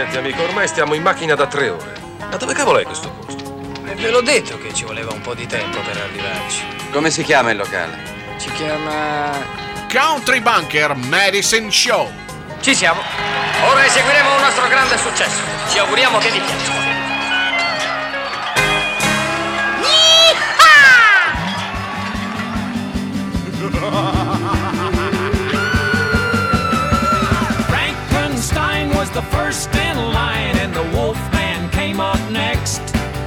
Senti amico, ormai stiamo in macchina da 3 ore. Ma dove cavolo è questo posto? Ve l'ho detto che ci voleva un po' di tempo per arrivarci. Come si chiama il locale? Si chiama... Country Bunker Medicine Show. Ci siamo. Ora eseguiremo un nostro grande successo. Ci auguriamo che vi piaccia. Frankenstein was the first in line and the Wolfman came up next.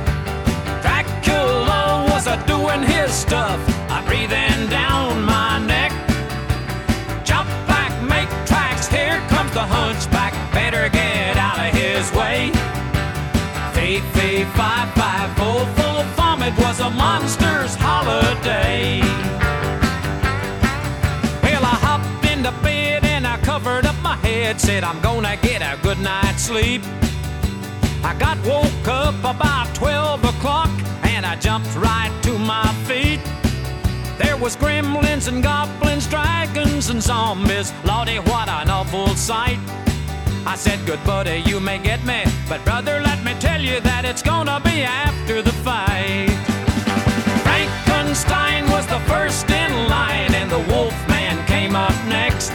Dracula was a-doing his stuff, breathing down my neck. Jump back, make tracks, here comes the hunchback, better get out of his way. Fee, fee, fi, fi, full vomit was a monster's holiday. Well, I hopped into bed and I covered up my head, said I'm gonna get a good night's sleep. I got woke up about 12 o'clock and I jumped right to my feet. There was gremlins and goblins, dragons and zombies. Lordy, what an awful sight. I said, good buddy, you may get me, but brother, let me tell you that it's gonna be after the fight. Frankenstein was the first in line and the Wolfman came up next.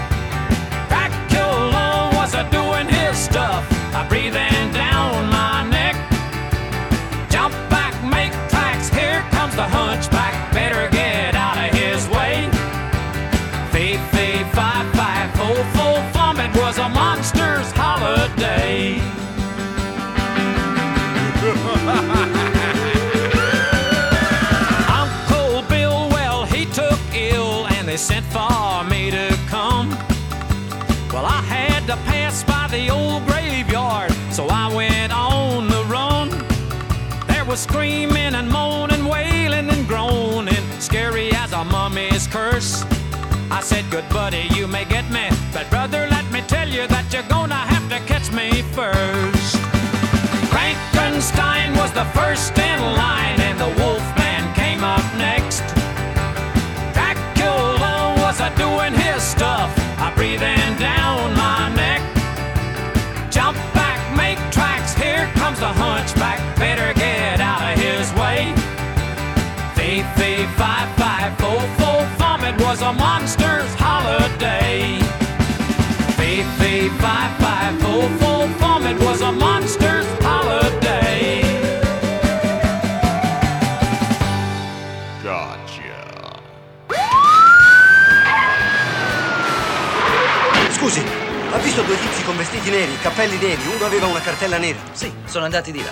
Dracula was a-doing his stuff, breathing down my neck. Jump back, make tracks, here comes the hunchback, better get out of his way. Fee, fee, fi, fi, full vomit was a monster's holiday. Uncle Bill, well, he took ill and they sent for me to come. Well, I had to pass by the old graveyard, so I went on the run. There was screaming and moaning, wailing and groaning, scary as a mummy's curse. I said, good buddy, you may get me, but brother, let me tell you that you're gonna have to catch me first. Frankenstein was the first in line and the Wolfman came up next. Dracula was a-doing his stuff, breathing down my neck. Jump back, make tracks, here comes the hunchback, better get out of his way. Fee, fee, fi, fi, full vomit was a monster's holiday. Fee, fee, fi, fi, full vomit was a monster's holiday. Gotcha. Scusi, ha visto due tizi con vestiti neri, cappelli neri, uno aveva una cartella nera? Sì, sono andati di là.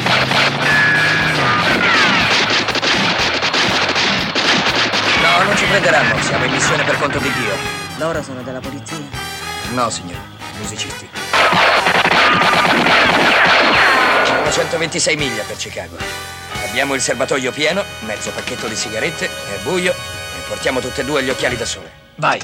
No, non ci prenderanno, siamo in missione per conto di Dio. Loro sono della polizia? No, signore, musicisti. Sono 126 miglia per Chicago. Abbiamo il serbatoio pieno, mezzo pacchetto di sigarette, è buio e portiamo tutte e due gli occhiali da sole. Vai!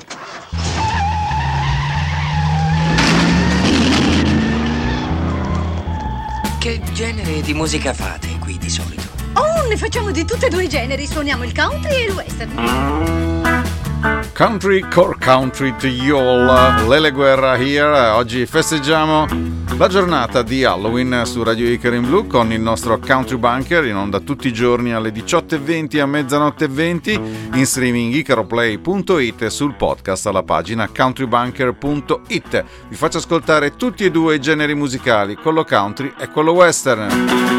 Che genere di musica fate qui di solito? Oh, ne facciamo di tutti e due i generi. Suoniamo il country e il western. Country, core country to you all. Lele Guerra here. Oggi festeggiamo la giornata di Halloween su Radio Iker in Blu con il nostro Country Bunker in onda tutti i giorni alle 18:20 a mezzanotte e 20 in streaming ikeroplay.it e sul podcast alla pagina countrybunker.it. Vi faccio ascoltare tutti e due i generi musicali, quello country e quello western.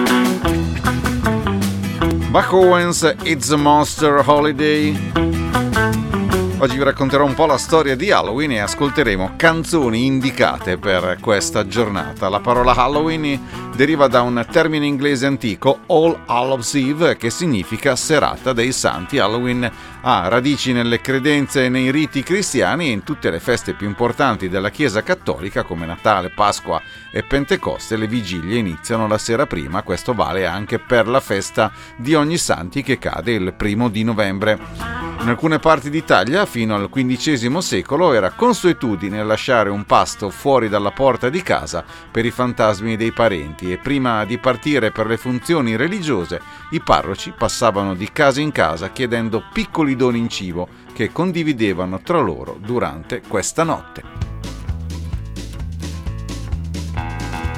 Buck Owens, It's a Monster Holiday. Oggi vi racconterò un po' la storia di Halloween e ascolteremo canzoni indicate per questa giornata. La parola Halloween deriva da un termine inglese antico, All Hallows Eve, che significa serata dei santi. Halloween ha radici nelle credenze e nei riti cristiani e in tutte le feste più importanti della Chiesa cattolica come Natale, Pasqua e Pentecoste. Le vigilie iniziano la sera prima, questo vale anche per la festa di Ognissanti che cade il 1° di novembre. In alcune parti d'Italia, fino al XV secolo, era consuetudine lasciare un pasto fuori dalla porta di casa per i fantasmi dei parenti e prima di partire per le funzioni religiose, i parroci passavano di casa in casa chiedendo piccoli doni in cibo che condividevano tra loro durante questa notte.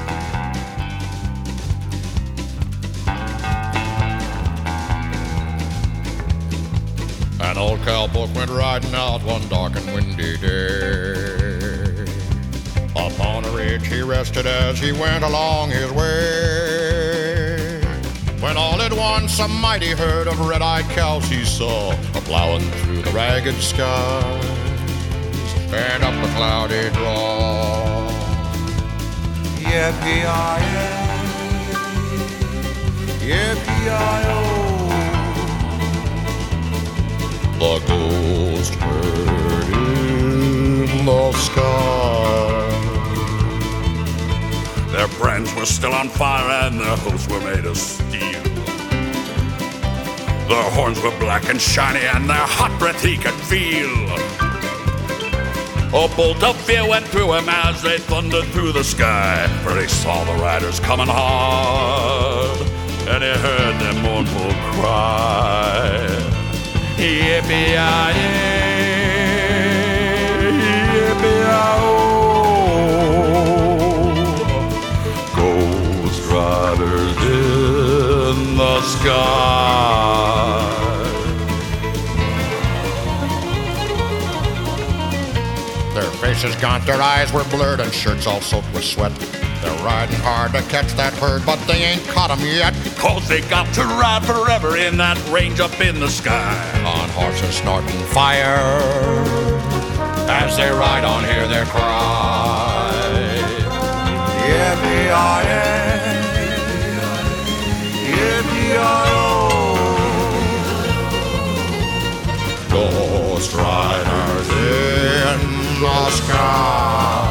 cowboy went riding out one dark and windy day. Upon a ridge he rested as he went along his way. When all at once a mighty herd of red-eyed cows he saw a-plowing through the ragged skies and up a cloudy draw. Yippee-yi-yi, yippee-yi-yo. The ghost herd in the sky. Their brands were still on fire and their hooves were made of steel. Their horns were black and shiny and their hot breath he could feel. A bolt of fear went through him as they thundered through the sky, for he saw the riders coming hard and he heard their mournful cry. Yippee-yi-yi, yippee-yi-oh. Ghost riders in the sky. Their faces gaunt, their eyes were blurred, and shirts all soaked with sweat. They're riding hard to catch that herd, but they ain't caught 'em yet. 'Cause they got to ride forever in that range up in the sky. On horses snorting fire, as they ride on, hear their cry. Yippee-yi-yi, yippee-yi-oh. Ghost riders in the sky.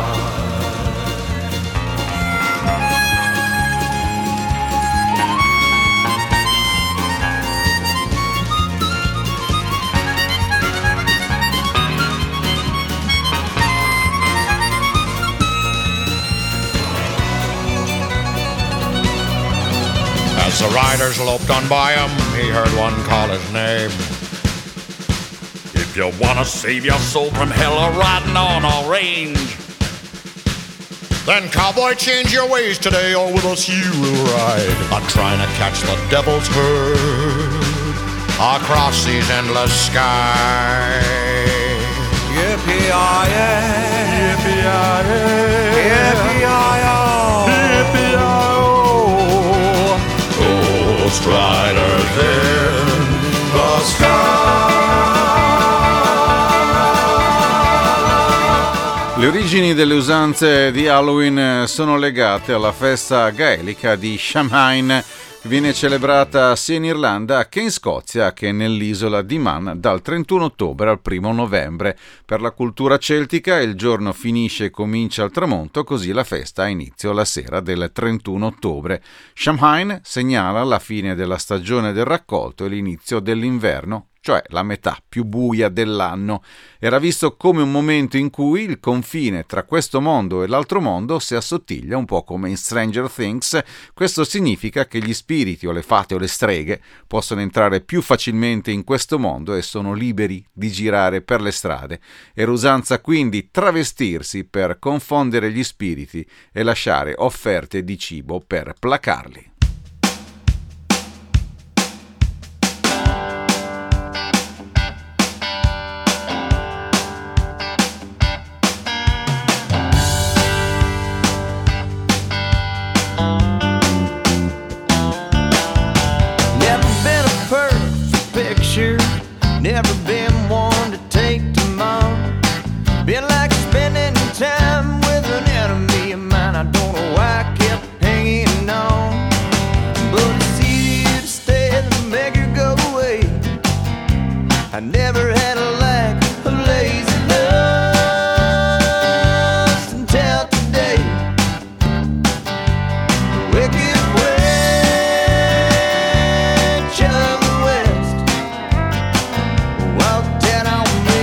As the riders loped on by him, he heard one call his name. If you wanna save your soul from hell or riding on our range, then cowboy, change your ways today, or with us you will ride. I'm trying to catch the devil's herd across these endless skies. Yippee-yi-yi, yippee-yi-yi, yippee-yi-oh, yippee-yi-oh. Ghost riders in the sky. Le origini delle usanze di Halloween sono legate alla festa gaelica di Samhain, che viene celebrata sia in Irlanda che in Scozia che nell'isola di Man dal 31 ottobre al 1 novembre. Per la cultura celtica il giorno finisce e comincia al tramonto, così la festa ha inizio la sera del 31 ottobre. Samhain segnala la fine della stagione del raccolto e l'inizio dell'inverno, cioè la metà più buia dell'anno. Era visto come un momento in cui il confine tra questo mondo e l'altro mondo si assottiglia, un po' come in Stranger Things. Questo significa che gli spiriti o le fate o le streghe possono entrare più facilmente in questo mondo e sono liberi di girare per le strade. Era usanza quindi travestirsi per confondere gli spiriti e lasciare offerte di cibo per placarli. Never been one to take too long. Been like spending time with an enemy of mine. I don't know why I kept hanging on, but it's easier to stay than make you go away. I never had a lack of lazy lust until today. The wicked witch of the West walked down on me.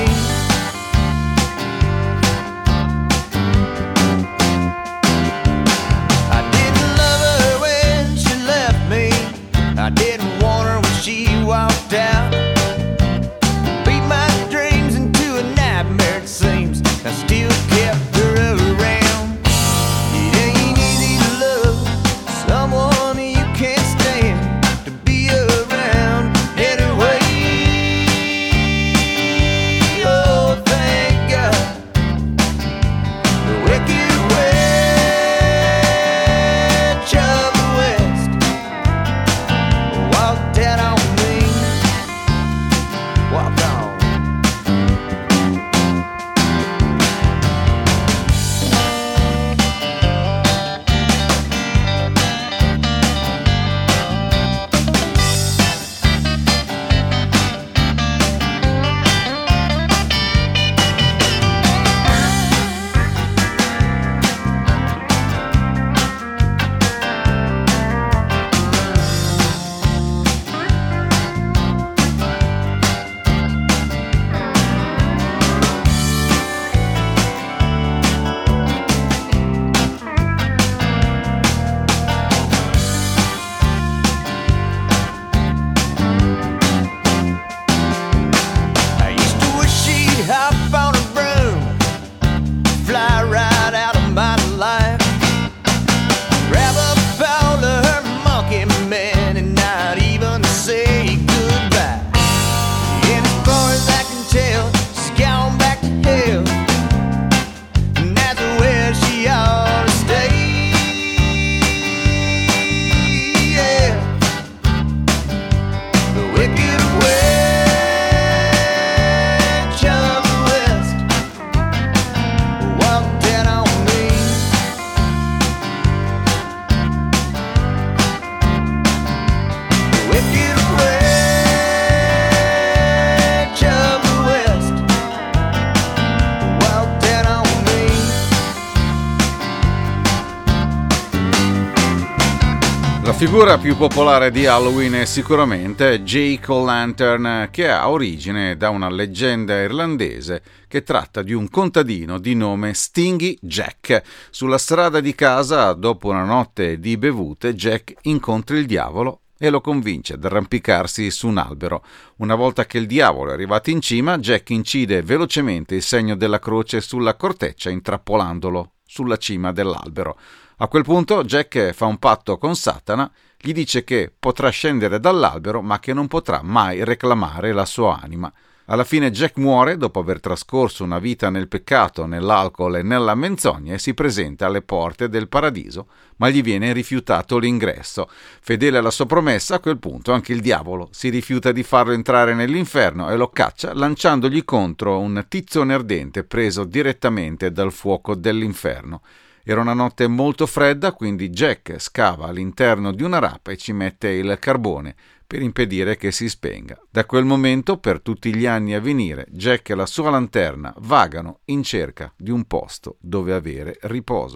La figura più popolare di Halloween è sicuramente Jack O'Lantern, che ha origine da una leggenda irlandese che tratta di un contadino di nome Stingy Jack. Sulla strada di casa, dopo una notte di bevute, Jack incontra il diavolo e lo convince ad arrampicarsi su un albero. Una volta che il diavolo è arrivato in cima, Jack incide velocemente il segno della croce sulla corteccia, intrappolandolo sulla cima dell'albero. A quel punto Jack fa un patto con Satana, gli dice che potrà scendere dall'albero ma che non potrà mai reclamare la sua anima. Alla fine Jack muore dopo aver trascorso una vita nel peccato, nell'alcol e nella menzogna e si presenta alle porte del paradiso, ma gli viene rifiutato l'ingresso. Fedele alla sua promessa, a quel punto anche il diavolo si rifiuta di farlo entrare nell'inferno e lo caccia lanciandogli contro un tizzone ardente preso direttamente dal fuoco dell'inferno. Era una notte molto fredda, quindi Jack scava all'interno di una rapa e ci mette il carbone per impedire che si spenga. Da quel momento, per tutti gli anni a venire, Jack e la sua lanterna vagano in cerca di un posto dove avere riposo.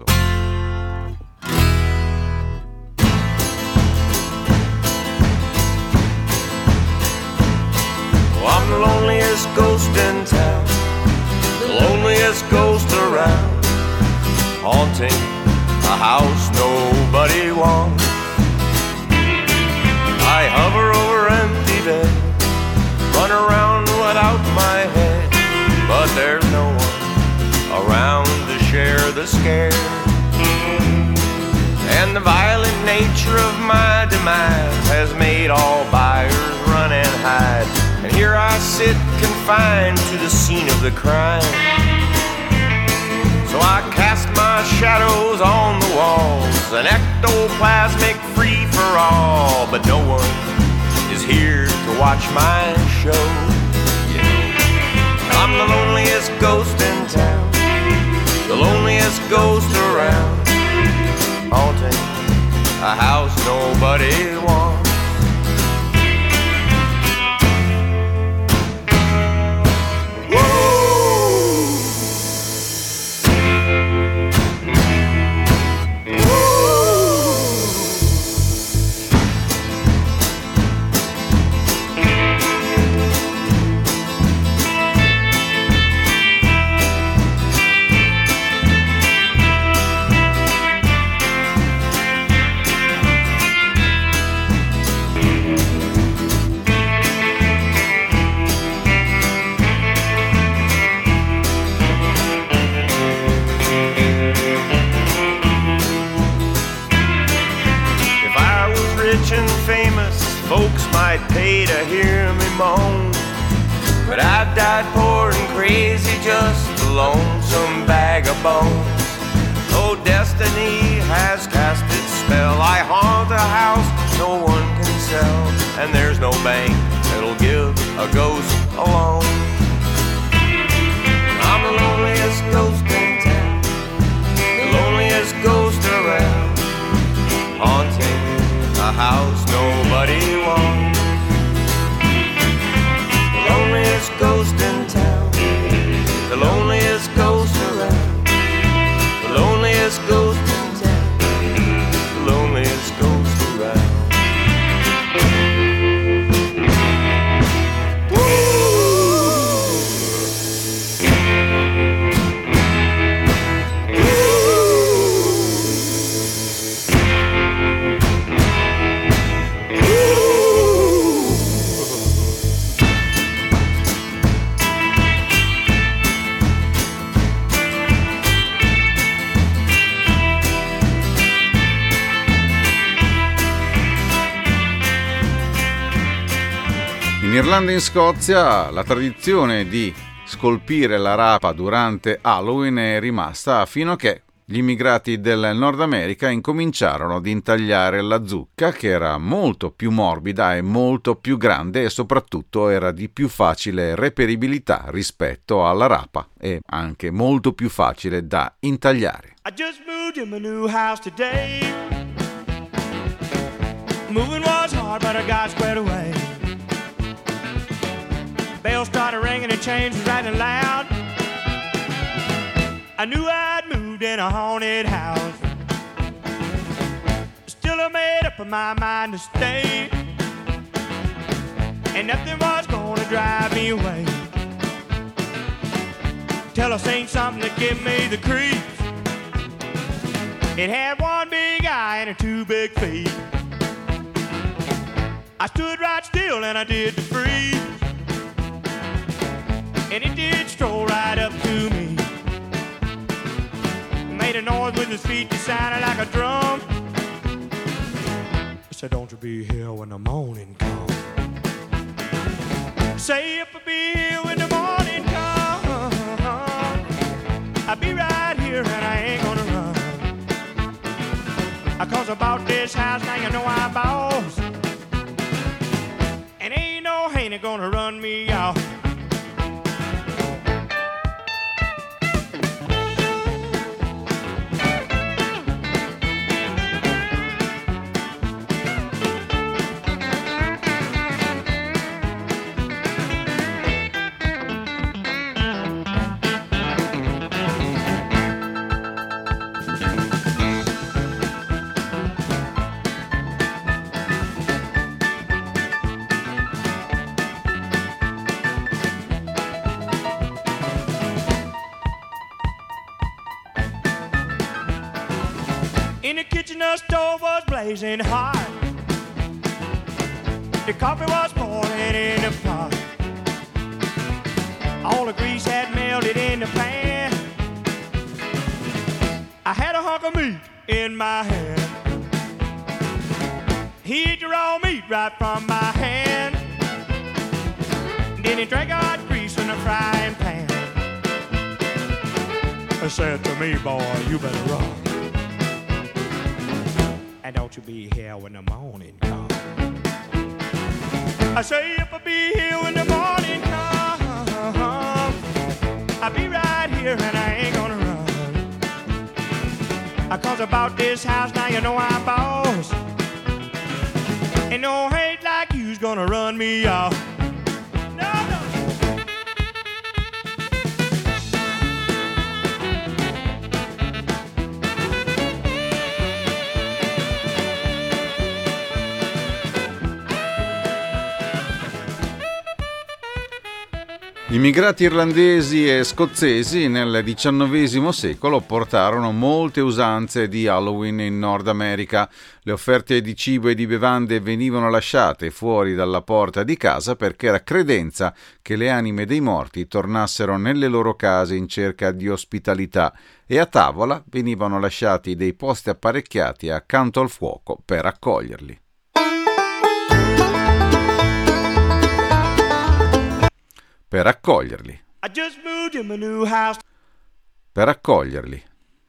Oh, I'm the loneliest ghost in town, the loneliest ghost around, haunting a house nobody wants. I hover over empty bed, run around without my head, but there's no one around to share the scare. And the violent nature of my demise has made all buyers run and hide. And here I sit confined to the scene of the crime. So I cast my shadows on the walls, an ectoplasmic free-for-all. But no one is here to watch my show. I'm the loneliest ghost in town, the loneliest ghost around, haunting a house nobody wants. Folks might pay to hear me moan, but I died poor and crazy, just a lonesome bag of bones. Oh, destiny has cast its spell. I haunt a house no one can sell, and there's no bank that'll give a ghost a loan. I'm the loneliest ghost in town, the loneliest ghost around, haunting a house nobody wants. The loneliest ghost in town, the loneliest ghost around, the loneliest ghost in town, the loneliest ghost around. In Irlanda e in Scozia la tradizione di scolpire la rapa durante Halloween è rimasta fino a che gli immigrati del Nord America incominciarono ad intagliare la zucca, che era molto più morbida e molto più grande e soprattutto era di più facile reperibilità rispetto alla rapa e anche molto più facile da intagliare. I just moved in my new house today. Moving was hard, but I got squared away. Bells started ringing and chains was rattling loud. I knew I'd moved in a haunted house. Still I made a up my mind to stay, and nothing was gonna drive me away. Till I seen something that give me the creeps. It had one big eye and two big feet. I stood right still and I did the freeze, and it did stroll right up to me. Made a noise with his feet that sounded like a drum. I said, don't you be here when the morning comes. Say if I be here when the morning comes, I'll be right here and I ain't gonna run. Cause I bought this house, now you know I'm boss, and ain't no hater gonna run me off. In the kitchen, the stove was blazing hot. The coffee was boiling in the pot. All the grease had melted in the pan. I had a hunk of meat in my hand. He ate the raw meat right from my hand. Then he drank hot grease from the frying pan. He said to me, boy, you better run. And don't you be here when the morning comes. I say if I be here when the morning comes, I'll be right here and I ain't gonna run. Cause about this house, now you know I'm boss, ain't no hate like you's gonna run me off. Immigrati irlandesi e scozzesi nel XIX secolo portarono molte usanze di Halloween in Nord America. Le offerte di cibo e di bevande venivano lasciate fuori dalla porta di casa perché era credenza che le anime dei morti tornassero nelle loro case in cerca di ospitalità, e a tavola venivano lasciati dei posti apparecchiati accanto al fuoco per accoglierli. Per accoglierli. I just moved in my new house. Per accoglierli.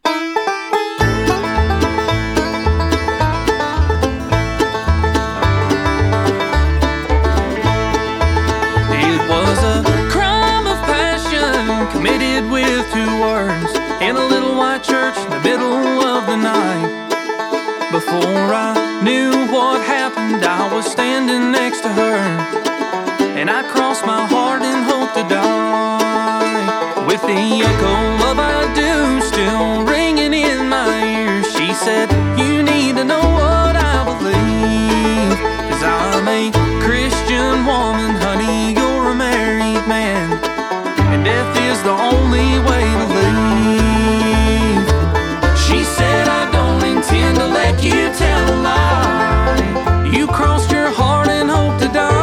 It was a crime of passion committed with two words in a little white church in the middle of the night. Before I knew what happened, I was standing next to her, and I crossed my heart and hoped to die. With the echo of I do still ringing in my ears, she said, you need to know what I believe. 'Cause I'm a Christian woman, honey, you're a married man, and death is the only way to leave. She said, I don't intend to let you tell a lie. You crossed your heart and hoped to die.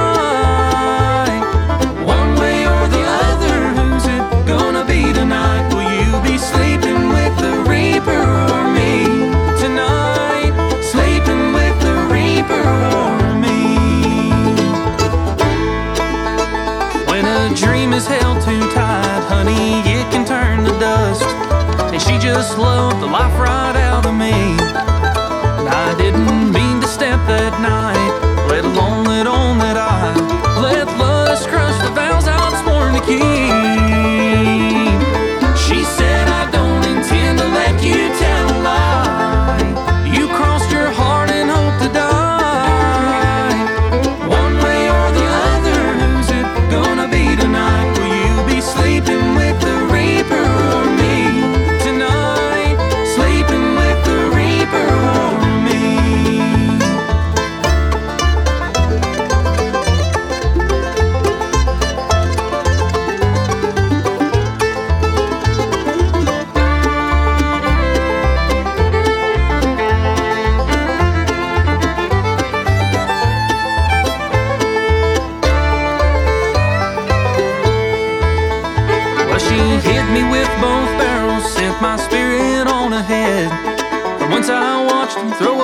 Tonight, will you be sleeping with the Reaper or me? Tonight, sleeping with the Reaper or me. When a dream is held too tight, honey, it can turn to dust. And she just loved the life right out of me. And I didn't mean to step that night, let alone let on that I let lust crush the vows I'd sworn to keep. She said, I don't intend to let you tell a lie. You crossed your heart and hoped to die. One way or the other, who's it gonna be tonight? Will you be sleeping with the Reaper or me? Tonight, sleeping with the Reaper or me?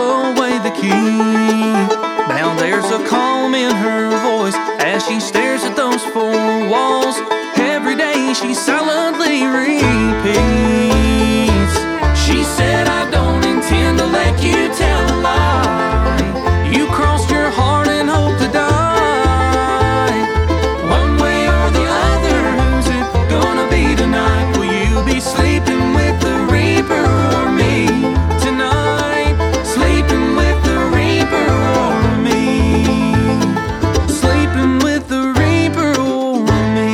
away the key. Now there's a calm in her voice as she stares at those four walls. Every day she silently repeats. She said, I don't intend to let you tell a lie. You crossed your heart and hope to die. One way or the other, who's it gonna be tonight? Will you be sleeping with the Reaper or me tonight? Sleeping with the Reaper or me? Sleeping with the Reaper or me?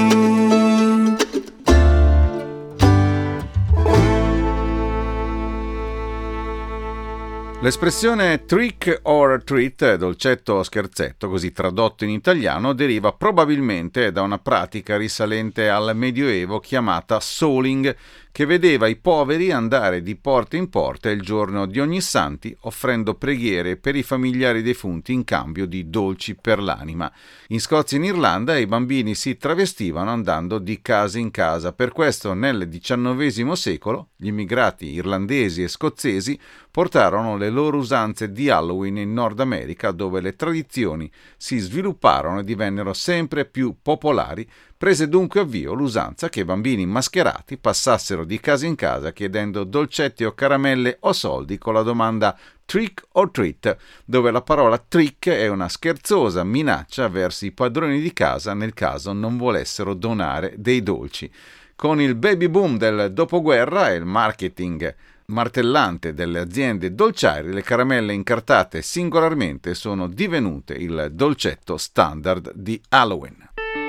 L'espressione trick or treat, dolcetto o scherzetto, così tradotto in italiano, deriva probabilmente da una pratica risalente al Medioevo chiamata souling, che vedeva i poveri andare di porta in porta il giorno di Ognissanti offrendo preghiere per i familiari defunti in cambio di dolci per l'anima. In Scozia e in Irlanda i bambini si travestivano andando di casa in casa. Per questo nel XIX secolo gli immigrati irlandesi e scozzesi portarono le loro usanze di Halloween in Nord America, dove le tradizioni si svilupparono e divennero sempre più popolari. Prese dunque avvio l'usanza che i bambini mascherati passassero di casa in casa chiedendo dolcetti o caramelle o soldi con la domanda trick or treat, dove la parola trick è una scherzosa minaccia verso i padroni di casa nel caso non volessero donare dei dolci. Con il baby boom del dopoguerra e il marketing martellante delle aziende dolciarie, le caramelle incartate singolarmente sono divenute il dolcetto standard di Halloween.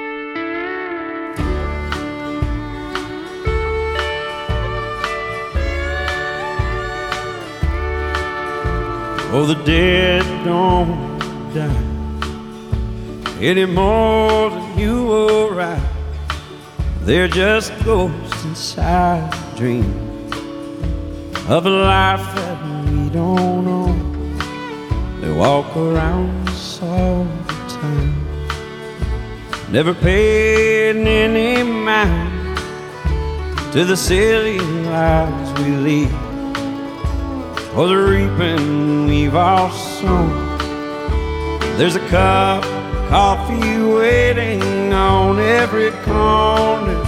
Oh, the dead don't die any more than you or I. They're just ghosts inside a dream of a life that we don't know. They walk around us all the time, never paying any mind to the silly lives we lead, or the reaping we've all sown. There's a cup of coffee waiting on every corner.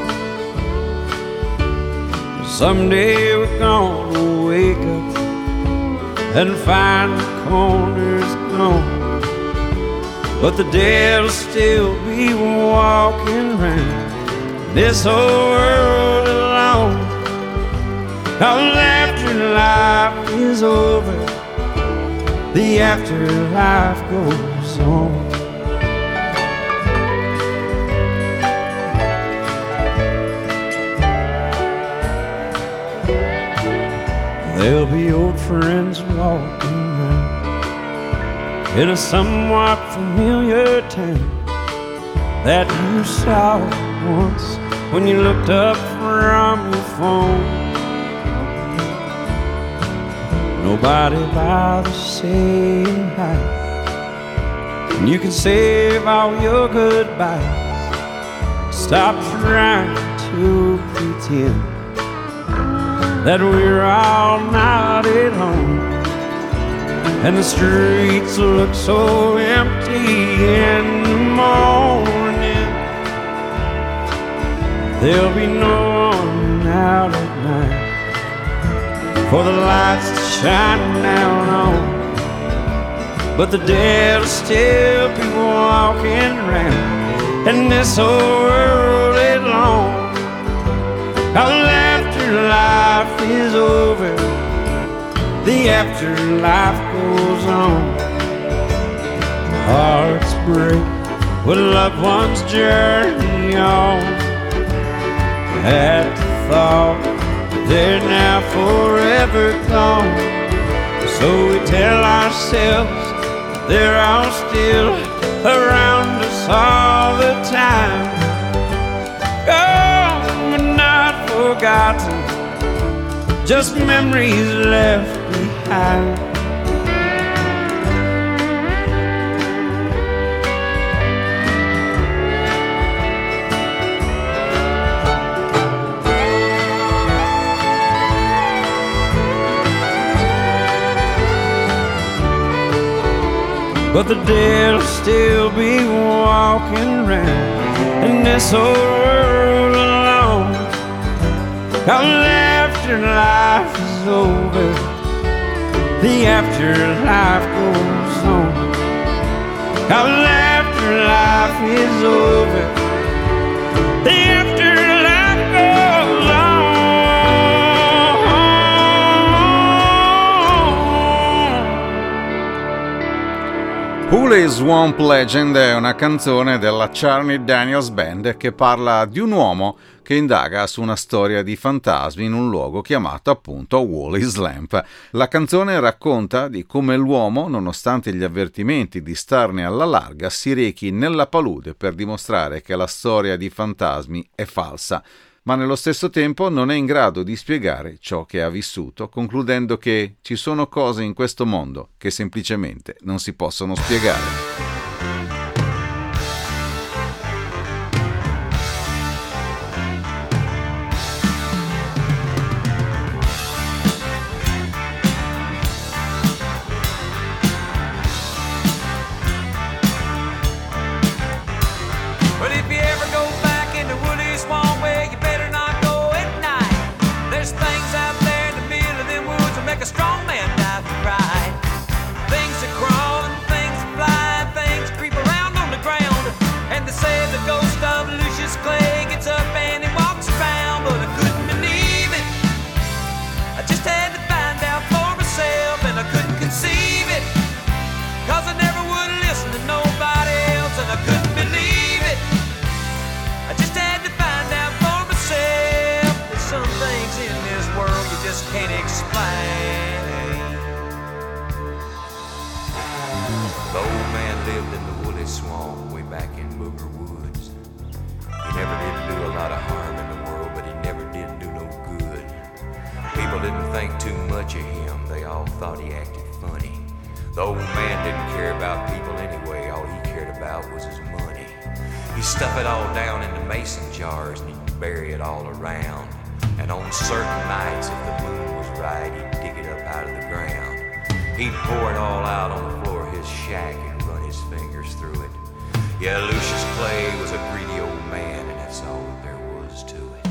Someday we're gonna wake up and find the corner's gone, but the dead'll still be walking around this whole world alone. 'Cause afterlife is over, the afterlife goes on. There'll be old friends walking around in a somewhat familiar town that you saw once when you looked up from your phone. Nobody bothers saying hi, and you can save all your goodbyes. Stop trying to pretend that we're all not at home, and the streets look so empty in the morning. There'll be no one out at night for the lights to shine down on, but the dead'll still be walking around in this whole world alone. 'Cause afterlife is over, the afterlife goes on. Hearts break when loved ones journey on, at the thought they're now forever gone. So we tell ourselves they're all still around us all the time. Gone but not forgotten, just memories left behind. but the dead'll still be walking around in this old world alone. 'Cause after life is over, the afterlife goes on. 'Cause after life is over, the afterlife goes on. Holy Swamp Legend è una canzone della Charlie Daniels Band che parla di un uomo che indaga su una storia di fantasmi in un luogo chiamato appunto Woolly Swamp. La canzone racconta di come l'uomo, nonostante gli avvertimenti di starne alla larga, si rechi nella palude per dimostrare che la storia di fantasmi è falsa, ma nello stesso tempo non è in grado di spiegare ciò che ha vissuto, concludendo che ci sono cose in questo mondo che semplicemente non si possono spiegare. A strong man dive to ride. Things that crawl and things that fly, things creep around on the ground. And they say the ghost of Lucius Clay gets up and he walks around, but I couldn't believe it. I just had to find out for myself, and I couldn't conceive it, 'cause I never would listen to nobody else, and I couldn't believe it. I just had to find out for myself. There's some things in this world you just can't explain. The old man lived in the Woolly Swamp way back in Booger Woods. He never did do a lot of harm in the world, but he never did do no good. People didn't think too much of him. They all thought he acted funny. The old man didn't care about people anyway. All he cared about was his money. He'd stuff it all down into mason jars and he'd bury it all around. And on certain nights, if the moon was right, he'd dig it up out of the ground. He'd pour it all out on the floor of his shack and run his fingers through it. Yeah, Lucius Clay was a greedy old man, and that's all that there was to it.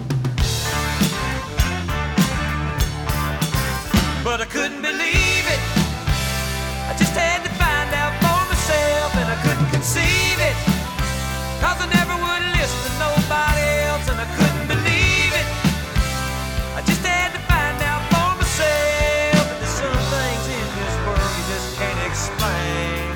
But I couldn't believe it. I just had to find out for myself, and I couldn't conceive it, 'cause I never would listen to nobody else, and I couldn't believe it. I just had to find out for myself. And there's some things in this world you just can't explain.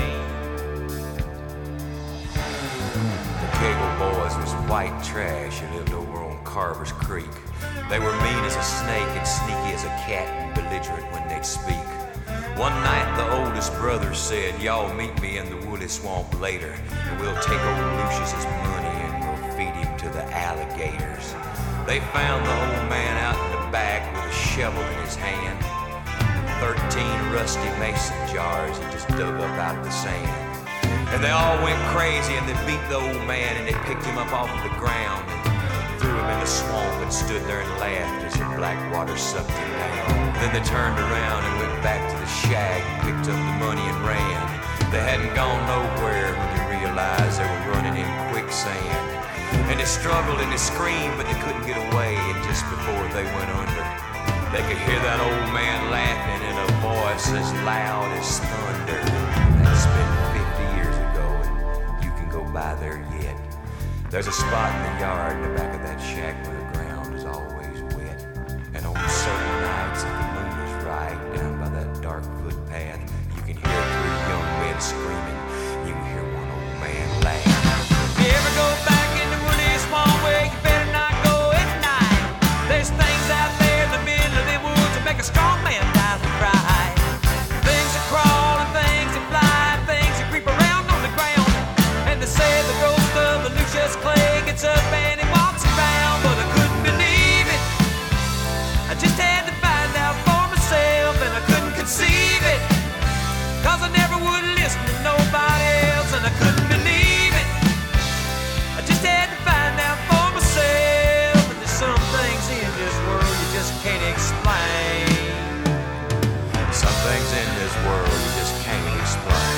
The Cagle boys was white trash who lived over on Carver's Creek. They were mean as a snake and sneaky as a cat and belligerent when they'd speak. One night the oldest brother said, "Y'all meet me in the Woolly Swamp later, and we'll take old Lucius's money and we'll feed him to the alligators." They found the old man out in the back with a shovel in his hand. 13 rusty mason jars he just dug up out of the sand. And they all went crazy and they beat the old man and they picked him up off of the ground and threw him in the swamp and stood there and laughed as the black water sucked him down. Then they turned around and went back to the shack and picked up the money and ran. They hadn't gone nowhere when they realized they were running in quicksand. And they struggled and they screamed, but they couldn't get away. And just before they went under, they could hear that old man laughing in a voice as loud as thunder. That's been 50 years ago, and you can go by there yet. There's a spot in the yard in the back of that shack where the ground is always wet. And on certain nights, if the moon is right, down by that dark footpath, you can hear 3 young men screaming. You can hear one old man laugh. If you ever go back in the Woolly Swamp way, you better not go at night. There's things out there in the middle of the woods that make a strong man die to cry. Things that crawl and things that fly, things that creep around on the ground. And they say the ghost of Lucius Clay gets up and he walks around, but I couldn't believe it. I just had to find out for myself, and I couldn't conceive it, 'cause I never would listen to nobody else, and I couldn't believe it. I just had to find out for myself, and there's some things in this world you just can't explain. Some things in this world you just can't explain.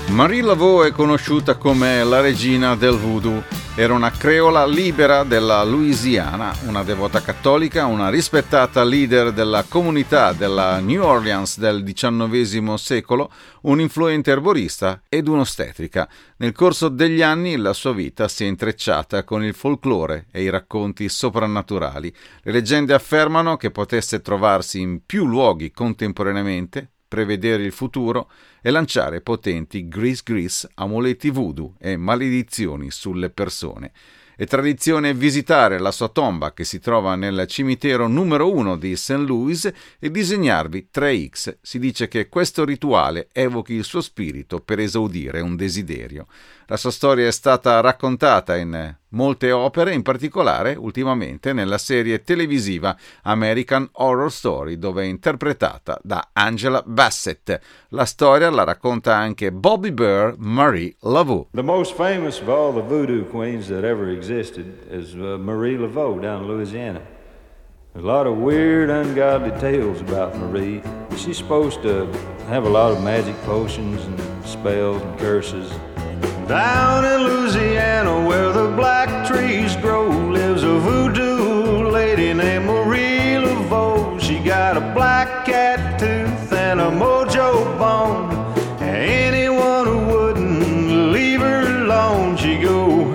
Marie Laveau è conosciuta come la regina del voodoo. Era una creola libera della Louisiana, una devota cattolica, una rispettata leader della comunità della New Orleans del XIX secolo, un influente erborista ed un'ostetrica. Nel corso degli anni la sua vita si è intrecciata con il folklore e i racconti soprannaturali. Le leggende affermano che potesse trovarsi in più luoghi contemporaneamente, prevedere il futuro e lanciare potenti gris, amuleti voodoo e maledizioni sulle persone. È tradizione visitare la sua tomba che si trova nel cimitero numero 1 di St. Louis e disegnarvi 3X. Si dice che questo rituale evochi il suo spirito per esaudire un desiderio. La sua storia è stata raccontata in molte opere, in particolare ultimamente nella serie televisiva American Horror Story, dove è interpretata da Angela Bassett. La storia la racconta anche Bobby Burr, Marie Laveau. The most famous of all the voodoo queens that ever existed is Marie Laveau down in Louisiana. There's a lot of weird, ungodly tales about Marie. She's supposed to have a lot of magic potions and spells and curses. Down in Louisiana where the black trees grow lives a voodoo lady named Marie Laveau. She got a black cat tooth and a mojo bone. Anyone who wouldn't leave her alone, she go,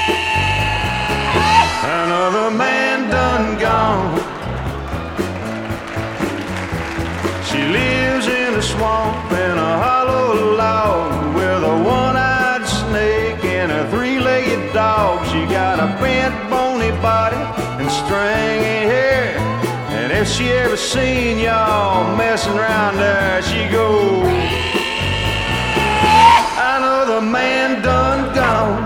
another man done gone. She lives in a swamp in a hollow log with a one-eyed snake and a three-legged dog. She got a bent, bony body and stringy hair. And if she ever seen y'all messing around there, she go, another man done gone.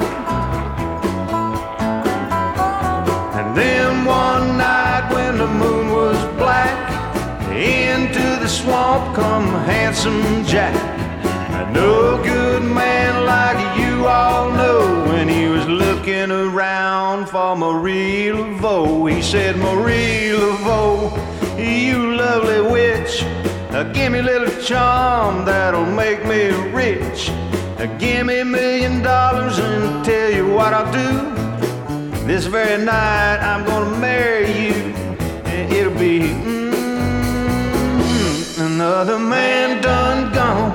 And then one night when the moon was black, into the swamp come Handsome Jack. A no good man like you all know. When he was looking around for Marie Laveau, he said, Marie Laveau, you lovely witch, give me a little charm that'll make me rich. Give me $1 million and tell you what I'll do. This very night I'm gonna marry you, and it'll be another man done gone.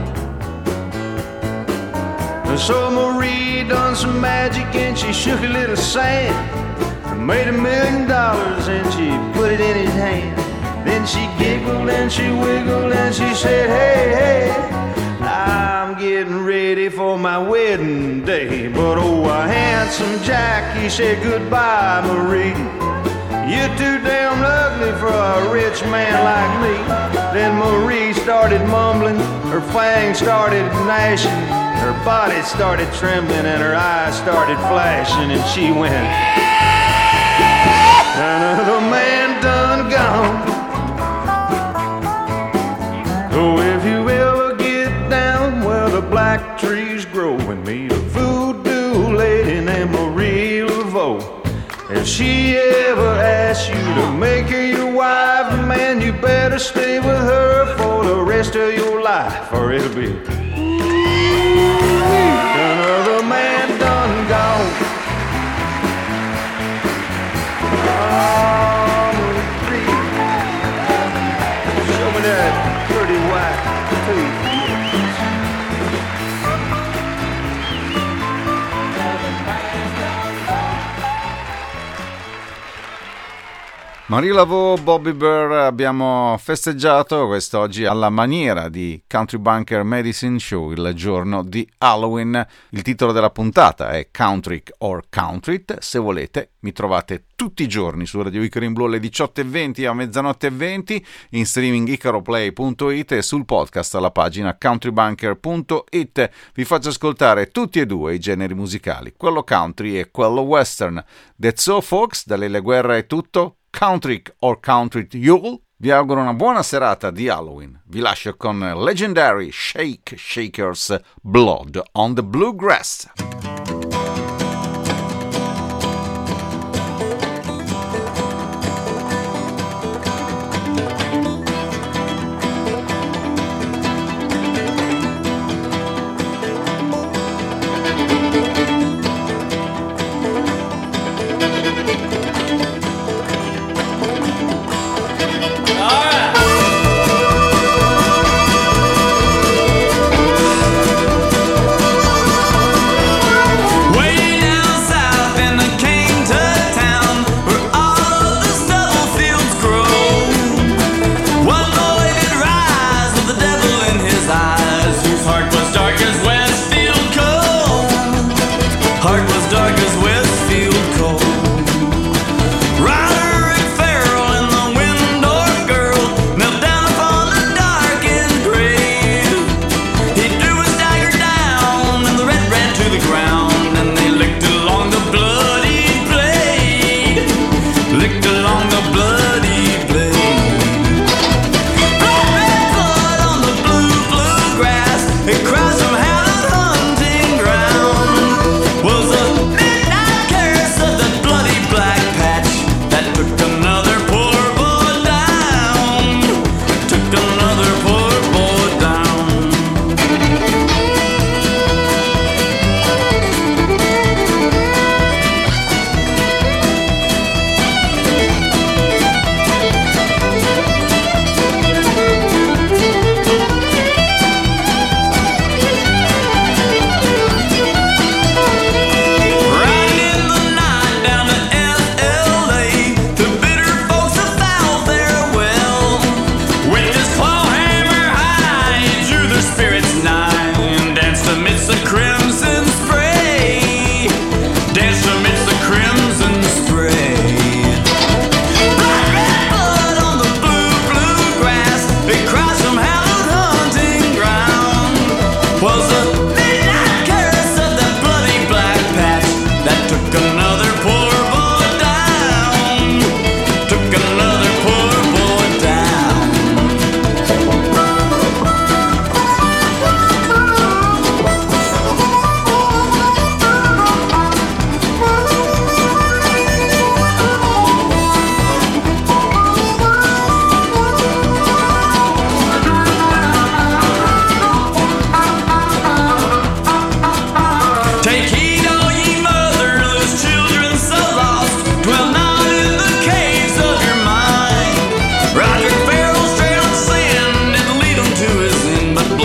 So Marie done some magic and she shook a little sand and made $1 million and she put it in his hand. Then she giggled and she wiggled and she said, hey, hey, I'm getting ready for my wedding day. But oh, Handsome Jack, he said, goodbye, Marie. You're too damn ugly for a rich man like me. Then Marie started mumbling, her fangs started gnashing, her body started trembling and her eyes started flashing, and she went, another man done gone. Oh, if you ever get down where the black trees grow and meet a voodoo lady named Marie Laveau, if she ever asks you to make her your wife, man, you better stay with her for the rest of your life, or it'll be another man done gone. Oh, Marie, show me that pretty white tooth. Marie Laveau, Bobby Burr, abbiamo festeggiato quest'oggi alla maniera di Country Bunker Medicine Show, il giorno di Halloween. Il titolo della puntata è Country or Countryt. Se volete mi trovate tutti i giorni su Radio Icaro in Blu alle 18:20 a mezzanotte e 20, in streaming icaroplay.it e sul podcast alla pagina countrybunker.it. Vi faccio ascoltare tutti e due i generi musicali, quello country e quello western. That's so folks, da Lele Guerra è tutto. Country or Countryt Yule. Vi auguro una buona serata di Halloween. Vi lascio con Legendary Shake Shakers, Blood on the Bluegrass.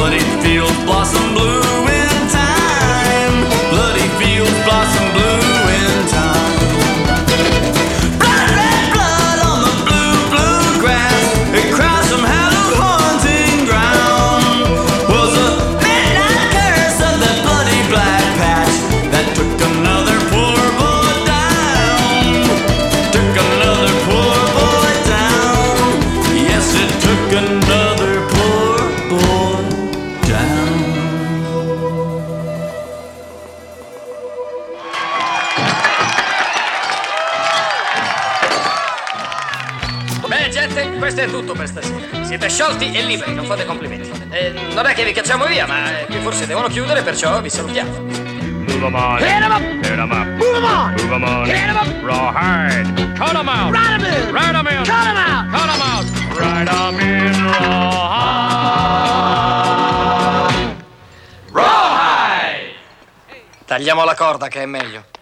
Bloody fields blossom blue in time. Bloody fields blossom blue in time. Blood, red blood on the blue, blue grass. It cries from hallowed haunting ground. Was a midnight curse of that bloody black patch that took another poor boy down. Took another poor boy down. Yes, it took another poor boy down. Beh, gente, questo è tutto per stasera. Siete sciolti e liberi, non fate complimenti. Non è che vi cacciamo via, ma qui forse devono chiudere, perciò vi salutiamo. Move 'em on. Hit 'em up. Hit 'em up. Move 'em on. Move 'em on. Hit 'em up. Rawhide. Cut 'em out. Ride 'em in. Ride 'em in. Cut 'em out. Cut 'em out. Ride 'em in rawhide. Rawhide. Tagliamo la corda che è meglio.